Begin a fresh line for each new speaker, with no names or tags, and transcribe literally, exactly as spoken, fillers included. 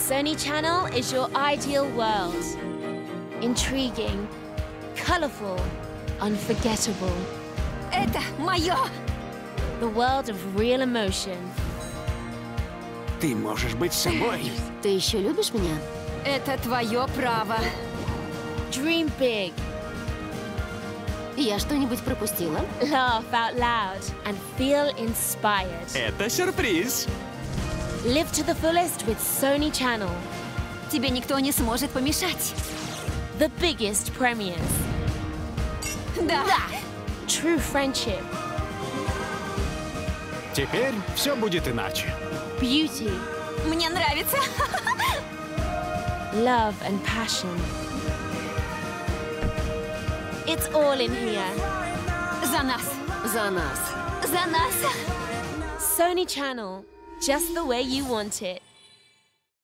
Sony Channel is your ideal world. Intriguing, colorful, unforgettable.
Это моё!
The world of real emotion.
Ты можешь быть собой.
Ты еще любишь меня?
Это твое право.
Dream big.
Я что-нибудь пропустила?
Laugh out loud and feel inspired.
Это сюрприз.
Live to the fullest with Sony Channel.
Тебе никто не сможет помешать.
The biggest premieres.
Да.
True friendship.
Теперь все будет иначе.
Beauty.
Мне нравится.
Love and passion. It's all in here.
За нас.
За нас.
За нас.
Sony Channel. Just the way you want it.